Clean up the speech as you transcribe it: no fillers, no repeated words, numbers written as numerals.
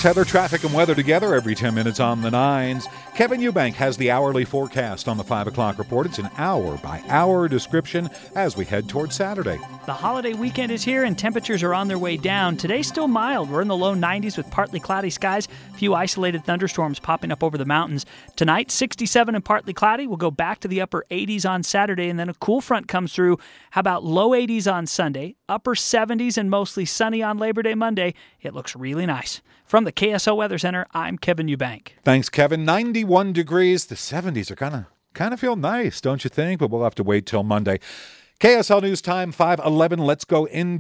Heather, traffic and weather together every 10 minutes on the 9s. Kevin Eubank has the hourly forecast on the 5 o'clock report. It's an hour-by-hour description as we head towards Saturday. The holiday weekend is here and temperatures are on their way down. Today's still mild. We're in the low 90s with partly cloudy skies, a few isolated thunderstorms popping up over the mountains. Tonight, 67 and partly cloudy. We'll go back to the upper 80s on Saturday, and then a cool front comes through. How about low 80s on Sunday, upper 70s and mostly sunny on Labor Day Monday? It looks really nice. From the KSL Weather Center, I'm Kevin Eubank. Thanks, Kevin. 91 degrees. The 70s are kind of feel nice, don't you think? But we'll have to wait till Monday. KSL News Time, 5:11. Let's go in.